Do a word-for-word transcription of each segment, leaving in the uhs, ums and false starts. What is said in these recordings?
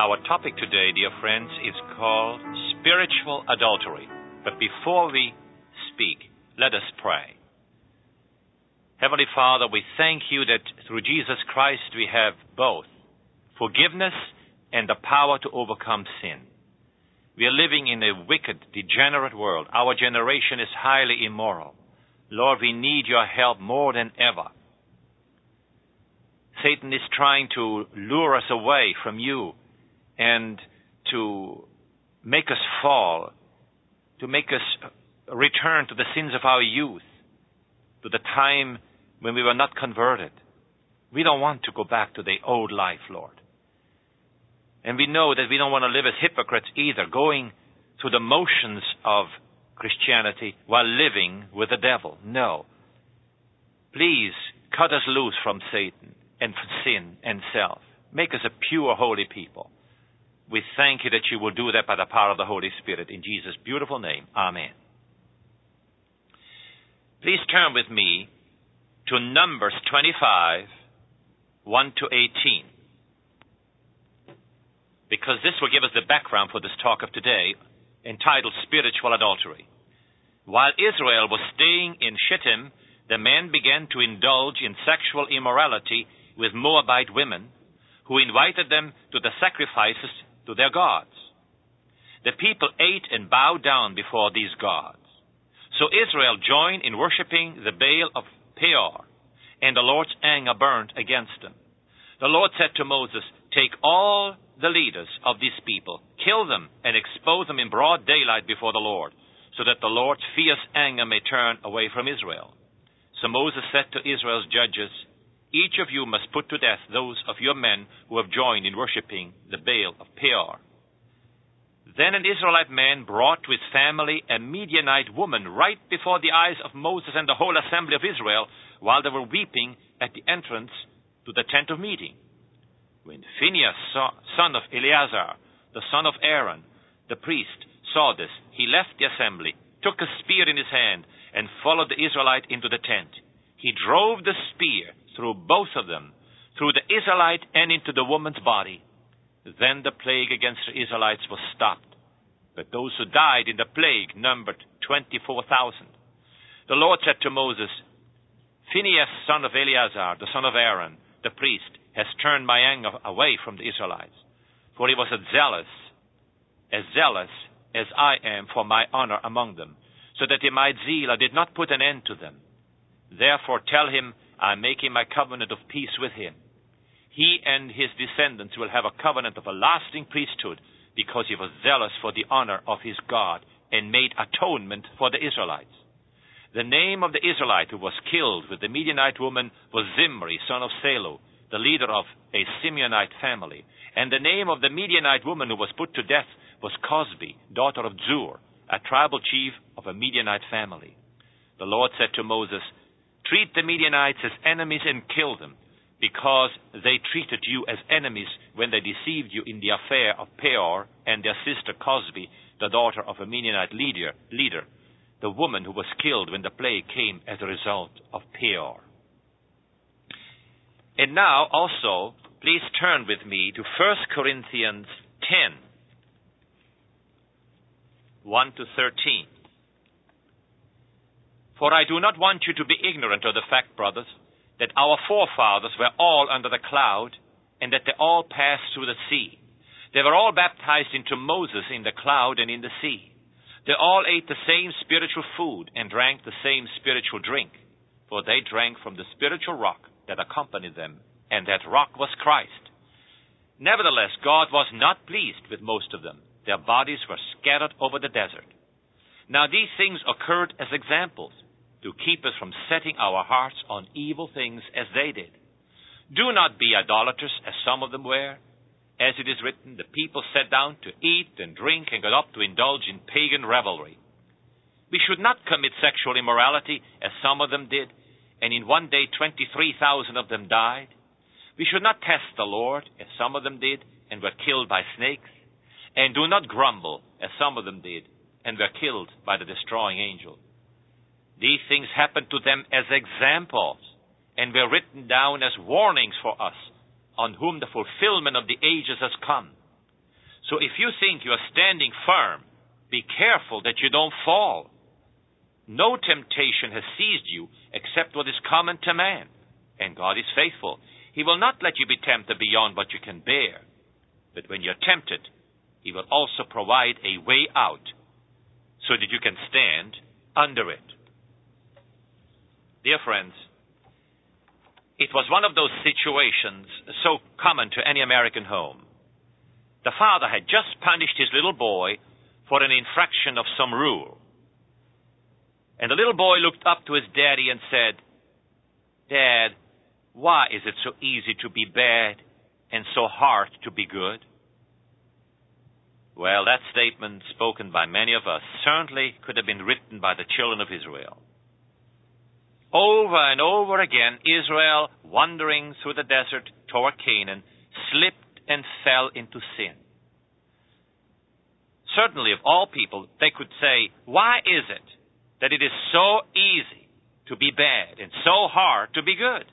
Our topic today, dear friends, is called spiritual adultery. But before we speak, let us pray. Heavenly Father, we thank you that through Jesus Christ we have both forgiveness and the power to overcome sin. We are living in a wicked, degenerate world. Our generation is highly immoral. Lord, we need your help more than ever. Satan is trying to lure us away from you and to make us fall, to make us return to the sins of our youth, to the time when we were not converted. We don't want to go back to the old life, Lord. And we know that we don't want to live as hypocrites either, going through the motions of Christianity while living with the devil. No. Please cut us loose from Satan and from sin and self. Make us a pure, holy people. We thank you that you will do that by the power of the Holy Spirit. In Jesus' beautiful name, amen. Please turn with me to Numbers twenty-five, one to eighteen. Because this will give us the background for this talk of today, entitled Spiritual Adultery. While Israel was staying in Shittim, the men began to indulge in sexual immorality with Moabite women, who invited them to the sacrifices to their gods. The people ate and bowed down before these gods. So Israel joined in worshiping the Baal of Peor, and the Lord's anger burned against them. The Lord said to Moses, "Take all the leaders of these people, kill them, and expose them in broad daylight before the Lord, so that the Lord's fierce anger may turn away from Israel." So Moses said to Israel's judges, "Each of you must put to death those of your men who have joined in worshiping the Baal of Peor." Then an Israelite man brought to his family a Midianite woman right before the eyes of Moses and the whole assembly of Israel, while they were weeping at the entrance to the tent of meeting. When Phinehas, son of Eleazar, the son of Aaron, the priest, saw this, he left the assembly, took a spear in his hand, and followed the Israelite into the tent. He drove the spear through both of them, through the Israelite and into the woman's body. Then the plague against the Israelites was stopped. But those who died in the plague numbered twenty-four thousand. The Lord said to Moses, "Phinehas, son of Eleazar, the son of Aaron, the priest, has turned my anger away from the Israelites, for he was as zealous, as zealous as I am for my honor among them, so that in my zeal I did not put an end to them. Therefore tell him I am making my covenant of peace with him. He and his descendants will have a covenant of a lasting priesthood, because he was zealous for the honor of his God and made atonement for the Israelites." The name of the Israelite who was killed with the Midianite woman was Zimri, son of Salu, the leader of a Simeonite family. And the name of the Midianite woman who was put to death was Cosbi, daughter of Zur, a tribal chief of a Midianite family. The Lord said to Moses, "Treat the Midianites as enemies and kill them, because they treated you as enemies when they deceived you in the affair of Peor and their sister Cosbi, the daughter of a Midianite leader, leader, the woman who was killed when the plague came as a result of Peor." And now also, please turn with me to First Corinthians ten, one to thirteen. "For I do not want you to be ignorant of the fact, brothers, that our forefathers were all under the cloud, and that they all passed through the sea. They were all baptized into Moses in the cloud and in the sea. They all ate the same spiritual food and drank the same spiritual drink, for they drank from the spiritual rock that accompanied them, and that rock was Christ. Nevertheless, God was not pleased with most of them. Their bodies were scattered over the desert. Now these things occurred as examples, to keep us from setting our hearts on evil things as they did. Do not be idolaters, as some of them were. As it is written, the people sat down to eat and drink and got up to indulge in pagan revelry. We should not commit sexual immorality, as some of them did, and in one day twenty-three thousand of them died. We should not test the Lord, as some of them did, and were killed by snakes. And do not grumble, as some of them did, and were killed by the destroying angel. These things happened to them as examples, and were written down as warnings for us, on whom the fulfillment of the ages has come. So if you think you are standing firm, be careful that you don't fall. No temptation has seized you except what is common to man. And God is faithful. He will not let you be tempted beyond what you can bear. But when you're tempted, He will also provide a way out so that you can stand under it. Dear friends, it was one of those situations so common to any American home. The father had just punished his little boy for an infraction of some rule. And the little boy looked up to his daddy and said, "Dad, why is it so easy to be bad and so hard to be good?" Well, that statement, spoken by many of us, certainly could have been written by the children of Israel. Over and over again, Israel, wandering through the desert toward Canaan, slipped and fell into sin. Certainly, of all people, they could say, why is it that it is so easy to be bad and so hard to be good?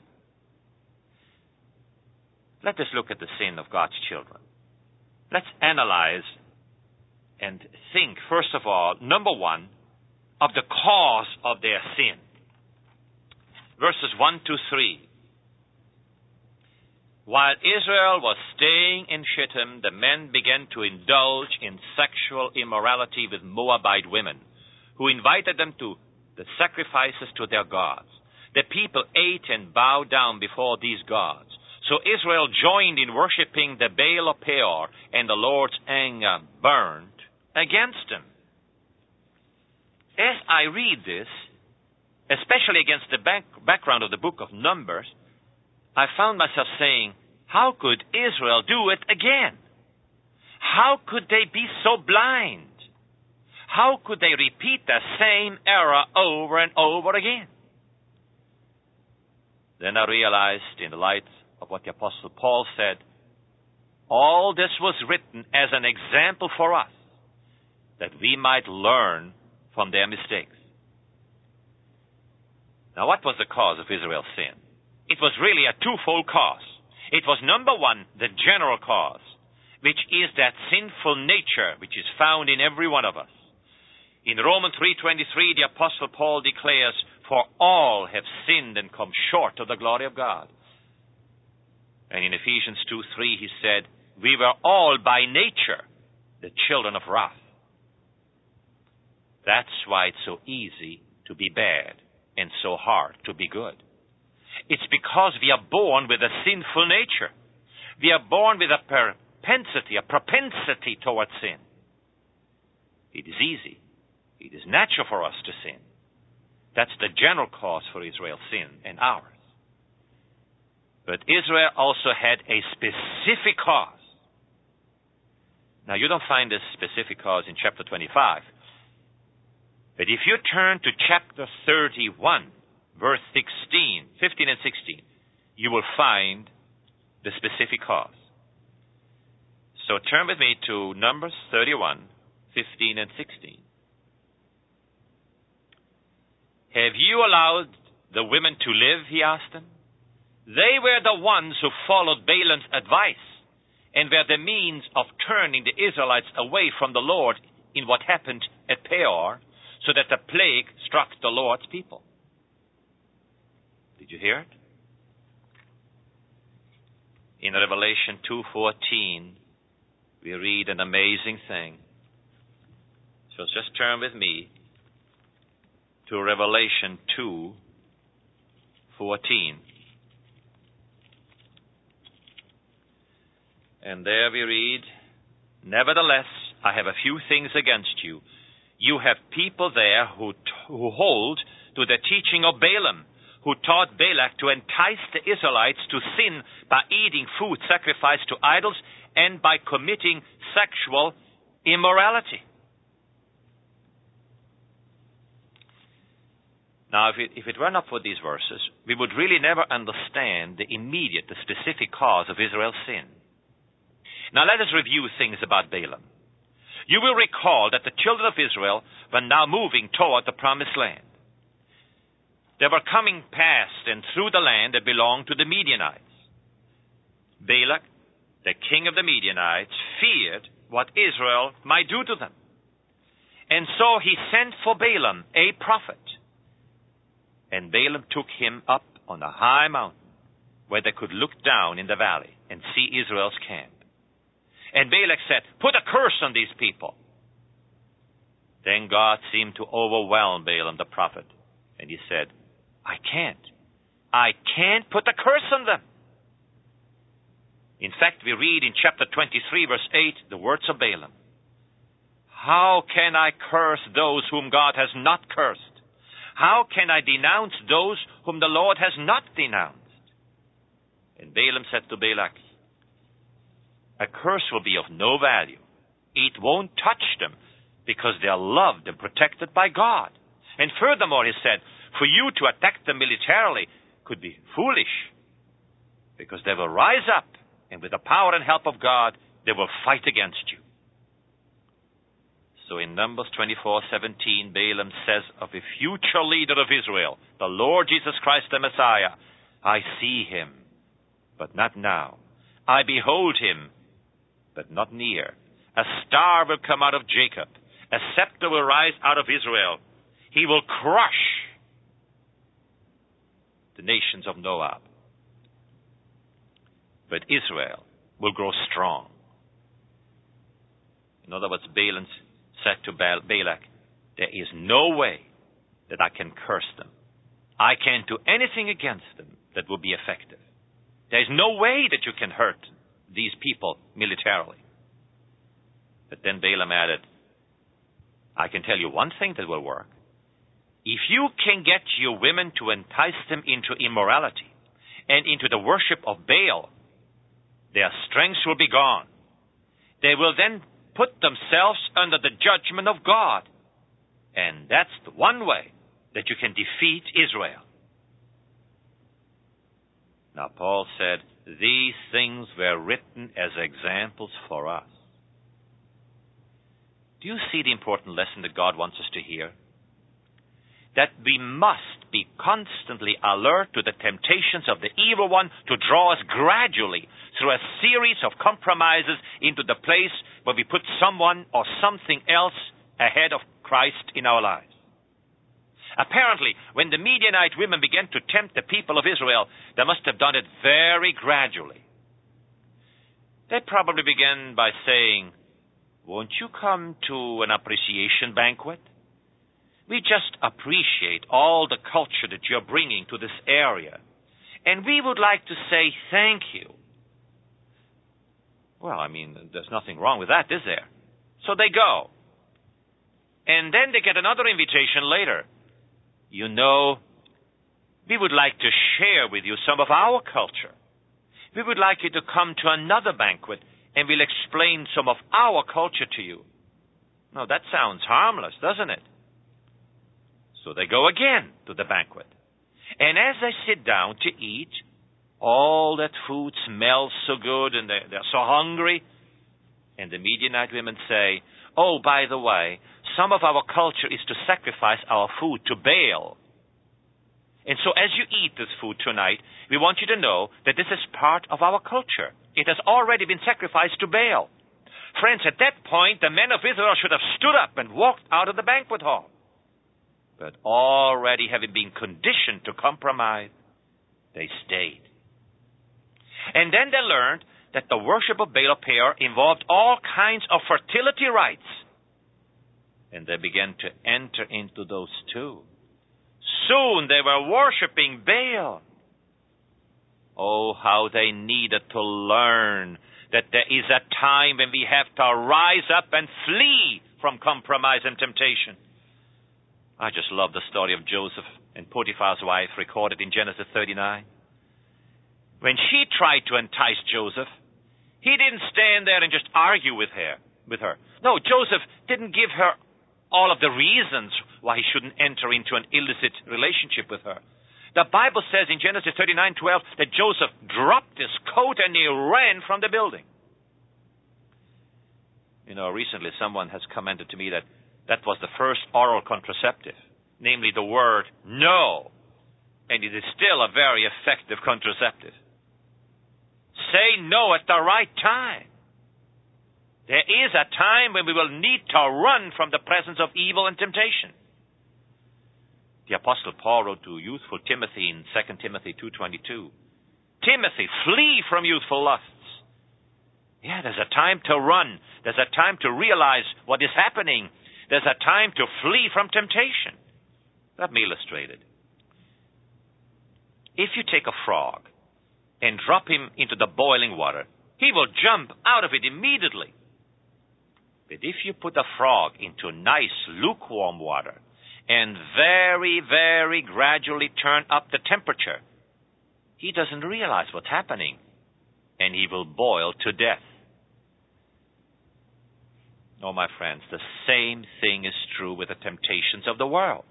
Let us look at the sin of God's children. Let's analyze and think, first of all, number one, of the cause of their sin. Verses one to three. While Israel was staying in Shittim, the men began to indulge in sexual immorality with Moabite women, who invited them to the sacrifices to their gods. The people ate and bowed down before these gods. So Israel joined in worshiping the Baal of Peor, and the Lord's anger burned against them. As I read this, especially against the back, background of the book of Numbers, I found myself saying, how could Israel do it again? How could they be so blind? How could they repeat the same error over and over again? Then I realized, in the light of what the Apostle Paul said, all this was written as an example for us, that we might learn from their mistakes. Now, what was the cause of Israel's sin? It was really a twofold cause. It was, number one, the general cause, which is that sinful nature which is found in every one of us. In Romans three twenty-three, the Apostle Paul declares, "For all have sinned and come short of the glory of God." And in Ephesians two three, he said, "We were all by nature the children of wrath." That's why it's so easy to be bad and so hard to be good. It's because we are born with a sinful nature. We are born with a propensity, a propensity towards sin. It is easy. It is natural for us to sin. That's the general cause for Israel's sin and ours. But Israel also had a specific cause. Now, you don't find this specific cause in chapter twenty-five. But if you turn to chapter thirty-one, verse sixteen, fifteen and sixteen, you will find the specific cause. So turn with me to Numbers thirty-one, fifteen and sixteen. "Have you allowed the women to live?" he asked them. "They were the ones who followed Balaam's advice and were the means of turning the Israelites away from the Lord in what happened at Peor, so that the plague struck the Lord's people." Did you hear it? In Revelation two fourteen, we read an amazing thing. So just turn with me to Revelation two fourteen. And there we read, "Nevertheless, I have a few things against you. You have people there who, t- who hold to the teaching of Balaam, who taught Balak to entice the Israelites to sin by eating food sacrificed to idols and by committing sexual immorality." Now, if it, if it were not for these verses, we would really never understand the immediate, the specific cause of Israel's sin. Now, let us review things about Balaam. You will recall that the children of Israel were now moving toward the promised land. They were coming past and through the land that belonged to the Midianites. Balak the king of the Midianites, feared what Israel might do to them. And so he sent for Balaam, a prophet. And Balaam took him up on a high mountain where they could look down in the valley and see Israel's camp. And Balak said, "Put a curse on these people." Then God seemed to overwhelm Balaam the prophet. And he said, I can't. I can't put a curse on them. In fact, we read in chapter twenty-three, verse eight, the words of Balaam. How can I curse those whom God has not cursed? How can I denounce those whom the Lord has not denounced? And Balaam said to Balak, a curse will be of no value. It won't touch them because they are loved and protected by God. And furthermore, he said, for you to attack them militarily could be foolish because they will rise up and with the power and help of God, they will fight against you. So in Numbers twenty-four seventeen, Balaam says of a future leader of Israel, the Lord Jesus Christ the Messiah, I see him, but not now. I behold him, but not near. A star will come out of Jacob. A scepter will rise out of Israel. He will crush the nations of Moab. But Israel will grow strong. In other words, Balaam said to Balak, there is no way that I can curse them. I can't do anything against them that will be effective. There is no way that you can hurt these people militarily. But then Balaam added, I can tell you one thing that will work. If you can get your women to entice them into immorality and into the worship of Baal, their strength will be gone. They will then put themselves under the judgment of God. And that's the one way that you can defeat Israel. Now, Paul said, these things were written as examples for us. Do you see the important lesson that God wants us to hear? That we must be constantly alert to the temptations of the evil one to draw us gradually through a series of compromises into the place where we put someone or something else ahead of Christ in our lives. Apparently, when the Midianite women began to tempt the people of Israel, they must have done it very gradually. They probably began by saying, won't you come to an appreciation banquet? We just appreciate all the culture that you're bringing to this area. And we would like to say thank you. Well, I mean, there's nothing wrong with that, is there? So they go. And then they get another invitation later. You know, we would like to share with you some of our culture. We would like you to come to another banquet and we'll explain some of our culture to you. Now, that sounds harmless, doesn't it? So they go again to the banquet. And as they sit down to eat, all that food smells so good and they're, they're so hungry. And the Midianite women say, oh, by the way, some of our culture is to sacrifice our food to Baal. And so as you eat this food tonight, we want you to know that this is part of our culture. It has already been sacrificed to Baal. Friends, at that point, the men of Israel should have stood up and walked out of the banquet hall. But already having been conditioned to compromise, they stayed. And then they learned that the worship of Baal Peor involved all kinds of fertility rites. And they began to enter into those too. Soon they were worshiping Baal. Oh, how they needed to learn that there is a time when we have to rise up and flee from compromise and temptation. I just love the story of Joseph and Potiphar's wife recorded in Genesis thirty-nine. When she tried to entice Joseph, he didn't stand there and just argue with her. With her. No, Joseph didn't give her all of the reasons why he shouldn't enter into an illicit relationship with her. The Bible says in Genesis thirty-nine twelve that Joseph dropped his coat and he ran from the building. You know, recently someone has commented to me that that was the first oral contraceptive, namely the word no. And it is still a very effective contraceptive. say no at the right time. There is a time when we will need to run from the presence of evil and temptation. The Apostle Paul wrote to youthful Timothy in Second Timothy two twenty-two, Timothy, flee from youthful lusts. Yeah, there's a time to run. There's a time to realize what is happening. There's a time to flee from temptation. Let me illustrate it. If you take a frog and drop him into the boiling water, he will jump out of it immediately. But if you put a frog into nice lukewarm water and very, very gradually turn up the temperature, he doesn't realize what's happening, and he will boil to death. Oh, my friends, the same thing is true with the temptations of the world.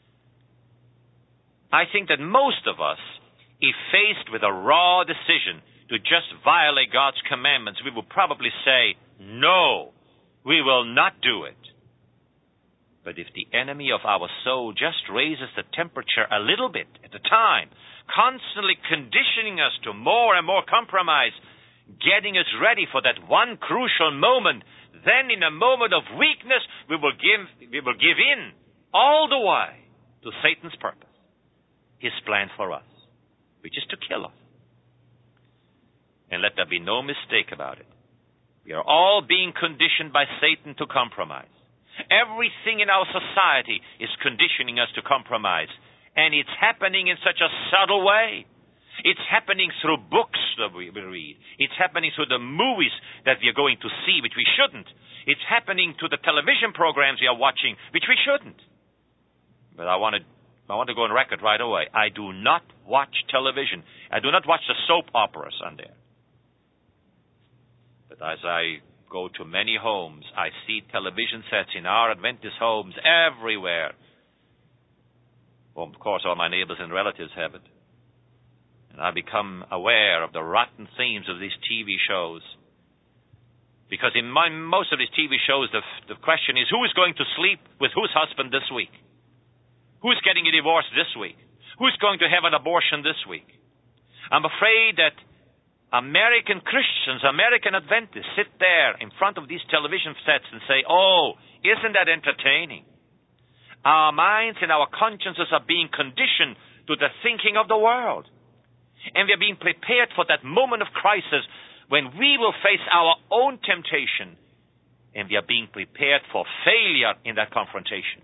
I think that most of us, if faced with a raw decision to just violate God's commandments, we will probably say, no, we will not do it. But if the enemy of our soul just raises the temperature a little bit at a time, constantly conditioning us to more and more compromise, getting us ready for that one crucial moment, then in a moment of weakness, we will give, we will give in all the while to Satan's purpose, his plan for us, which is to kill us. And let there be no mistake about it. We are all being conditioned by Satan to compromise. Everything in our society is conditioning us to compromise. And it's happening in such a subtle way. It's happening through books that we read. It's happening through the movies that we are going to see, which we shouldn't. It's happening to the television programs we are watching, which we shouldn't. But I want to, I want to go on record right away. I do not watch television. I do not watch the soap operas on there. But as I go to many homes, I see television sets in our Adventist homes everywhere. Well, of course, all my neighbors and relatives have it. And I become aware of the rotten themes of these T V shows. Because in my, most of these T V shows, the, the question is, who is going to sleep with whose husband this week? Who's getting a divorce this week? Who's going to have an abortion this week? I'm afraid that American Christians, American Adventists, sit there in front of these television sets and say, oh, isn't that entertaining? Our minds and our consciences are being conditioned to the thinking of the world. And we are being prepared for that moment of crisis when we will face our own temptation, and we are being prepared for failure in that confrontation.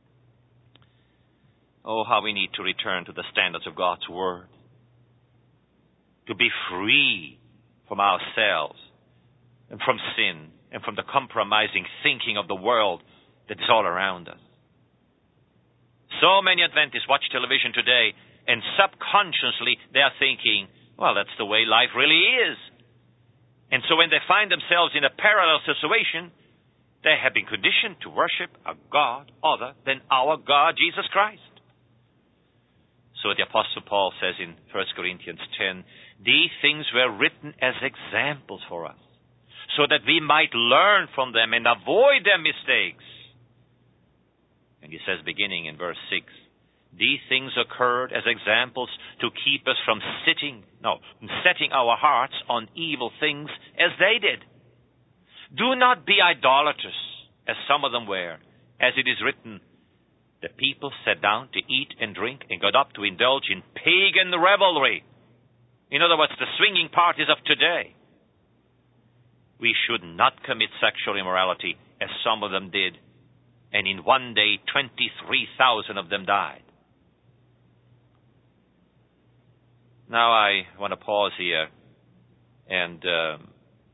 Oh, how we need to return to the standards of God's Word. To be free from ourselves and from sin and from the compromising thinking of the world that is all around us. So many Adventists watch television today, and subconsciously they are thinking, well, that's the way life really is. And so when they find themselves in a parallel situation, they have been conditioned to worship a God other than our God, Jesus Christ. So the Apostle Paul says in First Corinthians ten, these things were written as examples for us, so that we might learn from them and avoid their mistakes. And he says, beginning in verse six, these things occurred as examples to keep us from sitting, no, setting our hearts on evil things as they did. Do not be idolaters, as some of them were, as it is written, the people sat down to eat and drink and got up to indulge in pagan revelry. In other words, the swinging parties of today. We should not commit sexual immorality, as some of them did, and in one day twenty-three thousand of them died. Now I want to pause here and um,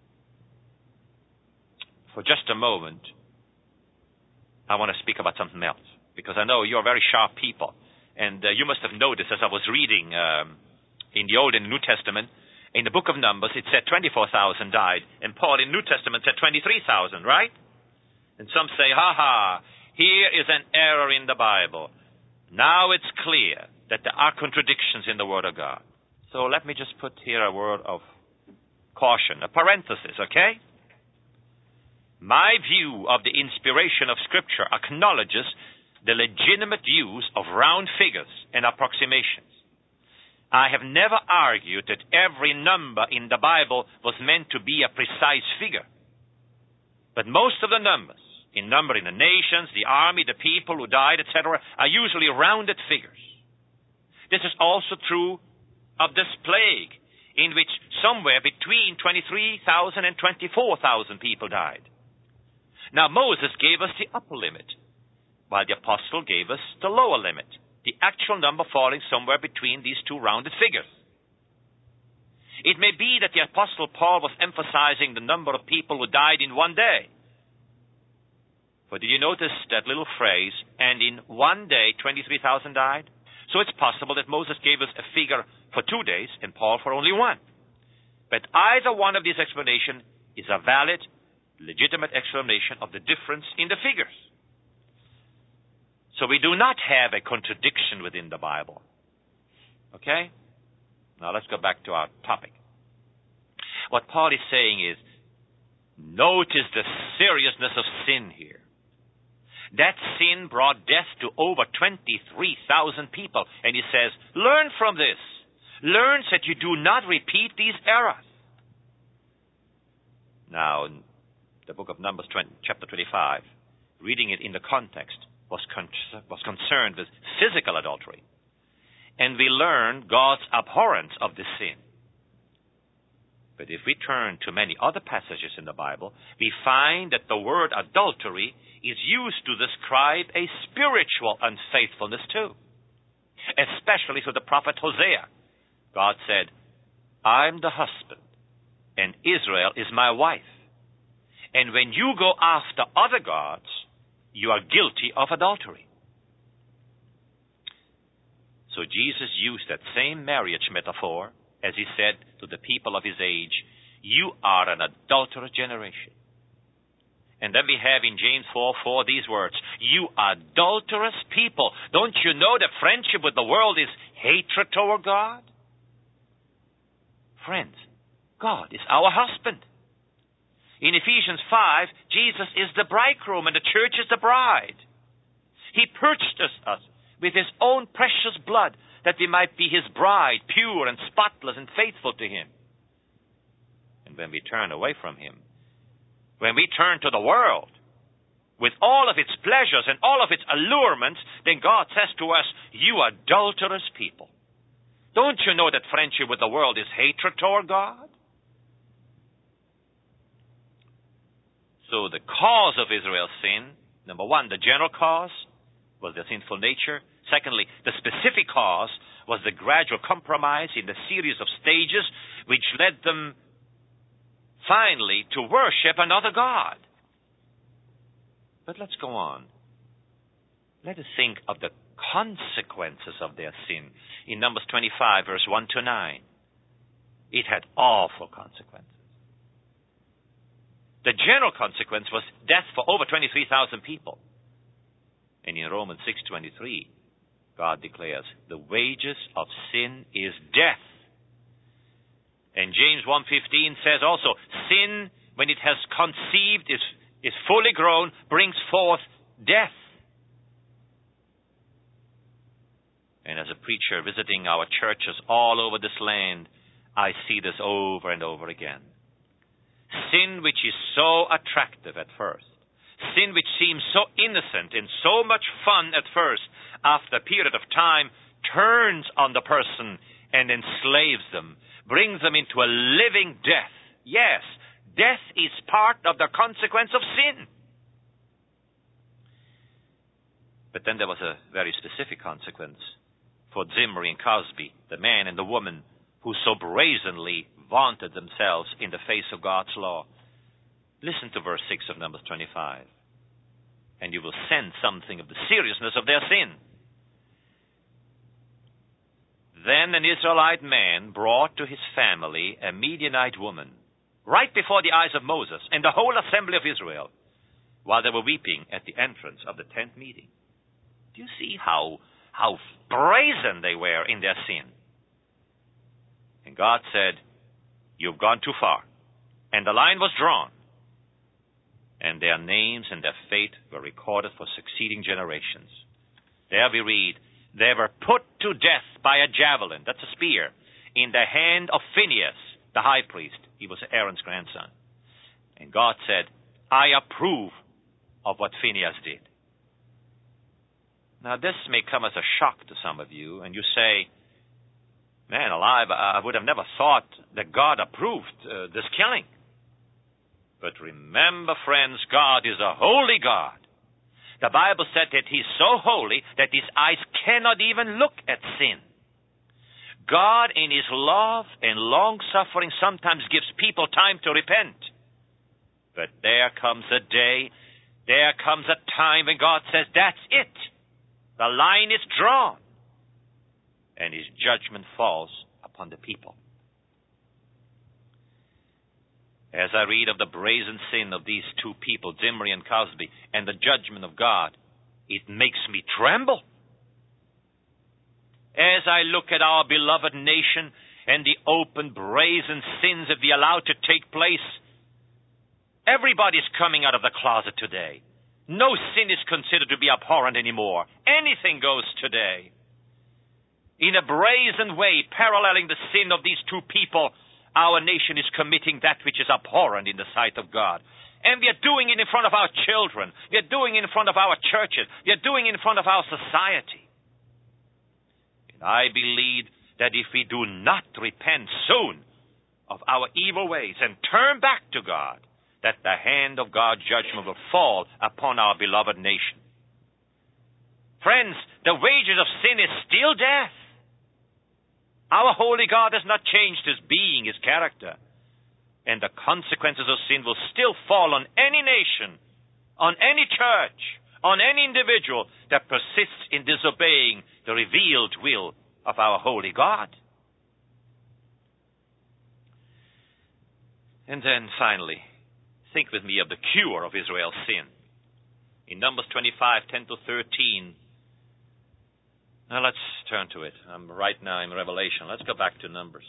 for just a moment, I want to speak about something else, because I know you're very sharp people, and uh, you must have noticed as I was reading um, in the Old and New Testament, in the book of Numbers, it said twenty-four thousand died, and Paul in New Testament said twenty-three thousand, right? And some say, ha ha, here is an error in the Bible. Now it's clear that there are contradictions in the Word of God. So let me just put here a word of caution, a parenthesis, okay? My view of the inspiration of Scripture acknowledges the legitimate use of round figures and approximations. I have never argued that every number in the Bible was meant to be a precise figure. But most of the numbers, in numbering the nations, the army, the people who died, et cetera, are usually rounded figures. This is also true of this plague, in which somewhere between twenty-three thousand and twenty-four thousand people died. Now Moses gave us the upper limit, while the apostle gave us the lower limit, the actual number falling somewhere between these two rounded figures. It may be that the apostle Paul was emphasizing the number of people who died in one day. But did you notice that little phrase, and in one day twenty-three thousand died? So it's possible that Moses gave us a figure for two days and Paul for only one. But either one of these explanations is a valid, legitimate explanation of the difference in the figures. So we do not have a contradiction within the Bible. Okay? Now let's go back to our topic. What Paul is saying is, notice the seriousness of sin here. That sin brought death to over twenty-three thousand people. And he says, learn from this. Learn that you do not repeat these errors. Now, in the book of Numbers, chapter twenty-five, reading it in the context, was, con- was concerned with physical adultery. And we learn God's abhorrence of this sin. But if we turn to many other passages in the Bible, we find that the word adultery is used to describe a spiritual unfaithfulness too. Especially to the prophet Hosea. God said, I'm the husband, and Israel is my wife. And when you go after other gods, you are guilty of adultery. So Jesus used that same marriage metaphor as he said to the people of his age, you are an adulterous generation. And then we have in James four four these words, you adulterous people. Don't you know that friendship with the world is hatred toward God? Friends, God is our husband. In Ephesians five, Jesus is the bridegroom and the church is the bride. He purchased us with his own precious blood that we might be his bride, pure and spotless and faithful to him. And when we turn away from him, when we turn to the world, with all of its pleasures and all of its allurements, then God says to us, you adulterous people. Don't you know that friendship with the world is hatred toward God? So the cause of Israel's sin, number one, the general cause was their sinful nature. Secondly, the specific cause was the gradual compromise in the series of stages which led them finally to worship another god. But let's go on. Let us think of the consequences of their sin. In Numbers twenty-five, verse one to nine, it had awful consequences. The general consequence was death for over twenty-three thousand people. And in Romans six twenty-three, God declares, the wages of sin is death. And James one fifteen says also, sin, when it has conceived, is, is fully grown, brings forth death. And as a preacher visiting our churches all over this land, I see this over and over again. Sin which is so attractive at first, sin which seems so innocent and so much fun at first, after a period of time, turns on the person and enslaves them, brings them into a living death. Yes, death is part of the consequence of sin. But then there was a very specific consequence for Zimri and Cosby, the man and the woman who so brazenly vaunted themselves in the face of God's law. Listen to verse six of Numbers twenty-five, and you will sense something of the seriousness of their sin. Then an Israelite man brought to his family a Midianite woman, right before the eyes of Moses and the whole assembly of Israel, while they were weeping at the entrance of the tent meeting. Do you see how, how brazen they were in their sin? And God said, you've gone too far. And the line was drawn. And their names and their fate were recorded for succeeding generations. There we read, They were put to death by a javelin, that's a spear, in the hand of Phinehas, the high priest. He was Aaron's grandson. And God said, I approve of what Phinehas did. Now, this may come as a shock to some of you, and you say, man alive, I would have never thought that God approved uh, this killing. But remember, friends, God is a holy God. The Bible said that He's so holy that His eyes cannot even look at sin. God, in His love and long-suffering, sometimes gives people time to repent. But there comes a day, there comes a time when God says, that's it. The line is drawn. And His judgment falls upon the people. As I read of the brazen sin of these two people, Zimri and Cosby, and the judgment of God, it makes me tremble. As I look at our beloved nation and the open brazen sins that we allow to take place, everybody's coming out of the closet today. No sin is considered to be abhorrent anymore. Anything goes today. In a brazen way, paralleling the sin of these two people, our nation is committing that which is abhorrent in the sight of God. And we are doing it in front of our children. We are doing it in front of our churches. We are doing it in front of our society. And I believe that if we do not repent soon of our evil ways and turn back to God, that the hand of God's judgment will fall upon our beloved nation. Friends, the wages of sin is still death. Our holy God has not changed His being, His character. And the consequences of sin will still fall on any nation, on any church, on any individual that persists in disobeying the revealed will of our holy God. And then finally, think with me of the cure of Israel's sin. In Numbers twenty-five, ten to thirteen. Now let's turn to it. I'm right now in Revelation. Let's go back to Numbers.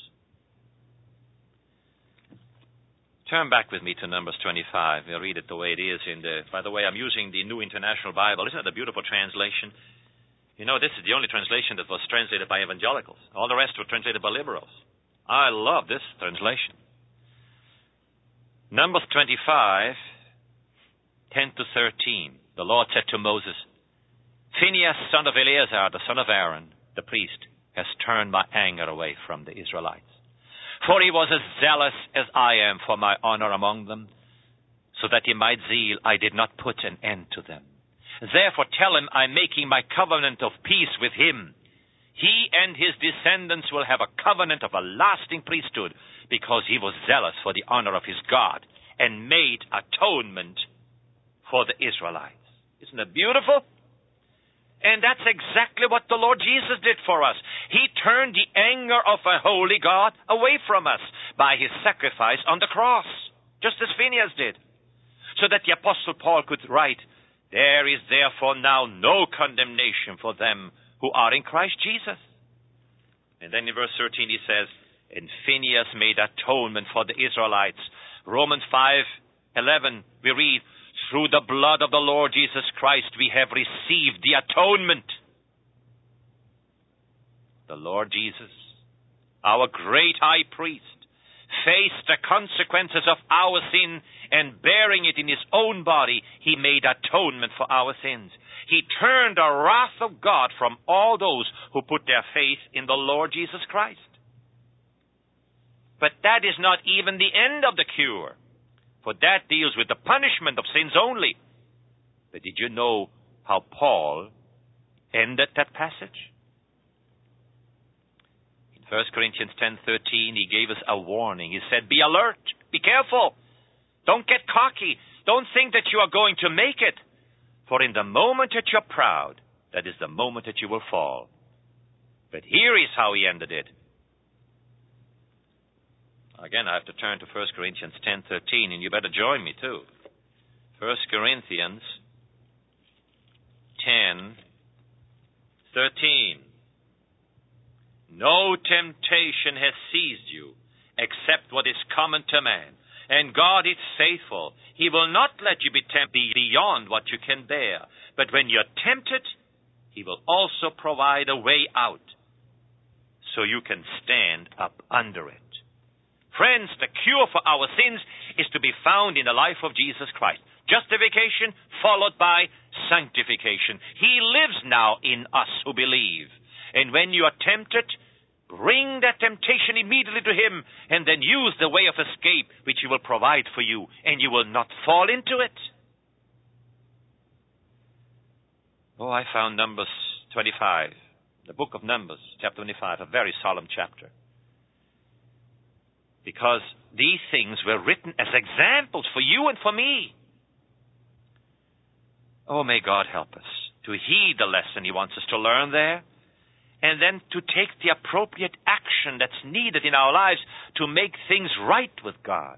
Turn back with me to Numbers twenty-five. We'll read it the way it is in the... By the way, I'm using the New International Bible. Isn't that a beautiful translation? You know, this is the only translation that was translated by evangelicals. All the rest were translated by liberals. I love this translation. Numbers twenty-five, ten to thirteen. The Lord said to Moses, Phinehas, son of Eleazar, the son of Aaron, the priest, has turned my anger away from the Israelites. For he was as zealous as I am for my honor among them, so that in my zeal I did not put an end to them. Therefore tell him I'm making my covenant of peace with him. He and his descendants will have a covenant of a lasting priesthood, because he was zealous for the honor of his God and made atonement for the Israelites. Isn't it beautiful? And that's exactly what the Lord Jesus did for us. He turned the anger of a holy God away from us by His sacrifice on the cross, just as Phinehas did, so that the Apostle Paul could write, there is therefore now no condemnation for them who are in Christ Jesus. And then in verse thirteen he says, and Phinehas made atonement for the Israelites. Romans five eleven, we read, through the blood of the Lord Jesus Christ we have received the atonement. The Lord Jesus, our great high priest, faced the consequences of our sin, and bearing it in His own body, He made atonement for our sins. He turned the wrath of God from all those who put their faith in the Lord Jesus Christ. But that is not even the end of the cure, for that deals with the punishment of sins only. But did you know how Paul ended that passage? In First Corinthians ten thirteen, he gave us a warning. He said, be alert, be careful. Don't get cocky. Don't think that you are going to make it. For in the moment that you're proud, that is the moment that you will fall. But here is how he ended it. Again, I have to turn to First Corinthians ten thirteen, and you better join me too. First Corinthians ten thirteen. No temptation has seized you, except what is common to man. And God is faithful. He will not let you be tempted beyond what you can bear. But when you're tempted, He will also provide a way out so you can stand up under it. Friends, the cure for our sins is to be found in the life of Jesus Christ. Justification followed by sanctification. He lives now in us who believe. And when you are tempted, bring that temptation immediately to Him and then use the way of escape which He will provide for you, and you will not fall into it. Oh, I found Numbers twenty-five, the book of Numbers, chapter twenty-five, a very solemn chapter. Because these things were written as examples for you and for me. Oh, may God help us to heed the lesson He wants us to learn there, and then to take the appropriate action that's needed in our lives to make things right with God.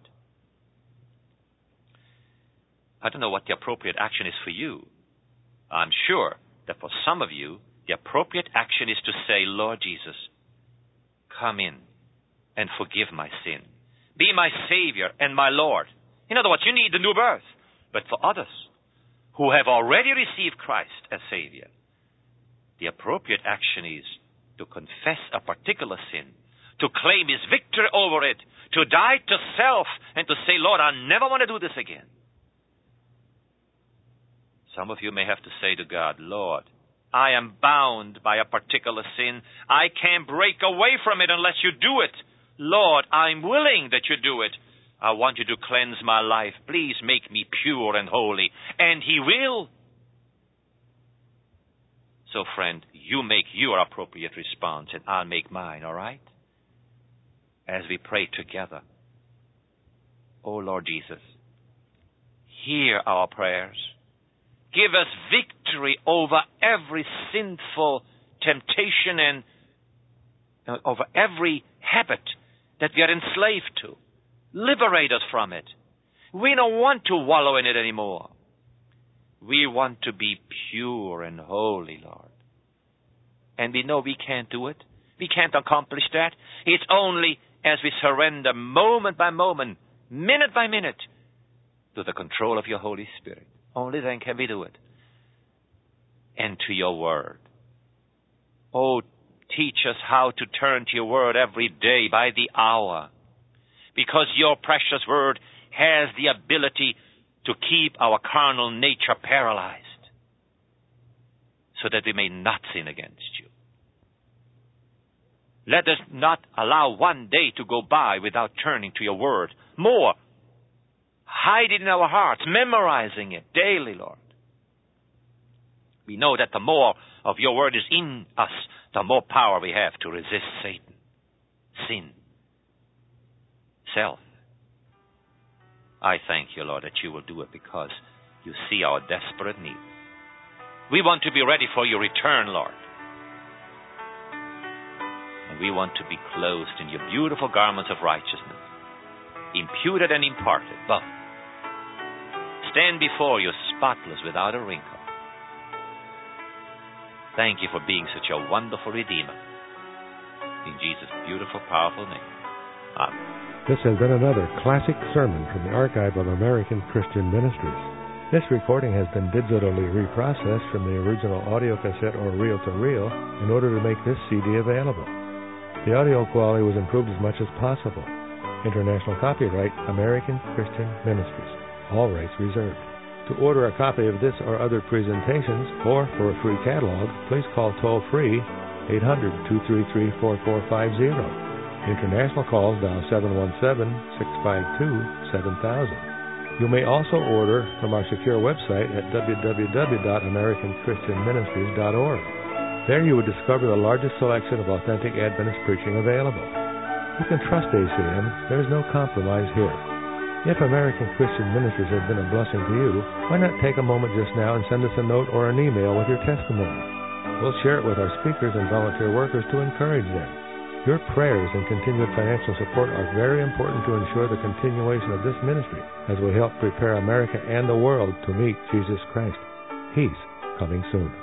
I don't know what the appropriate action is for you. I'm sure that for some of you, the appropriate action is to say, Lord Jesus, come in and forgive my sin. Be my Savior and my Lord. In other words, you need the new birth. But for others who have already received Christ as Savior, the appropriate action is to confess a particular sin, to claim His victory over it, to die to self, and to say, Lord, I never want to do this again. Some of you may have to say to God, Lord, I am bound by a particular sin. I can't break away from it unless you do it. Lord, I'm willing that you do it. I want you to cleanse my life. Please make me pure and holy. And He will. So, friend, you make your appropriate response, and I'll make mine, all right? As we pray together. Oh, Lord Jesus, hear our prayers. Give us victory over every sinful temptation and uh, over every habit that we are enslaved to. Liberate us from it. We don't want to wallow in it anymore. We want to be pure and holy, Lord. And we know we can't do it. We can't accomplish that. It's only as we surrender moment by moment, minute by minute, to the control of your Holy Spirit. Only then can we do it. And to your word. Oh, teach us how to turn to your word every day by the hour. Because your precious word has the ability to keep our carnal nature paralyzed, so that we may not sin against you. Let us not allow one day to go by without turning to your word. More, hide it in our hearts, memorizing it daily, Lord. We know that the more of your word is in us, the more power we have to resist Satan, sin, self. I thank you, Lord, that you will do it because you see our desperate need. We want to be ready for your return, Lord. And we want to be clothed in your beautiful garments of righteousness, imputed and imparted, both. Stand before you spotless, without a wrinkle. Thank you for being such a wonderful Redeemer. In Jesus' beautiful, powerful name. Amen. This has been another classic sermon from the Archive of American Christian Ministries. This recording has been digitally reprocessed from the original audio cassette or reel-to-reel in order to make this C D available. The audio quality was improved as much as possible. International copyright, American Christian Ministries. All rights reserved. To order a copy of this or other presentations, or for a free catalog, please call toll-free eight hundred, two three three, four four five zero. International calls dial seven one seven, six five two, seven thousand. You may also order from our secure website at w w w dot american christian ministries dot org. There you would discover the largest selection of authentic Adventist preaching available. You can trust A C M. There is no compromise here. If American Christian Ministries has been a blessing to you, why not take a moment just now and send us a note or an email with your testimony? We'll share it with our speakers and volunteer workers to encourage them. Your prayers and continued financial support are very important to ensure the continuation of this ministry as we help prepare America and the world to meet Jesus Christ. He's coming soon.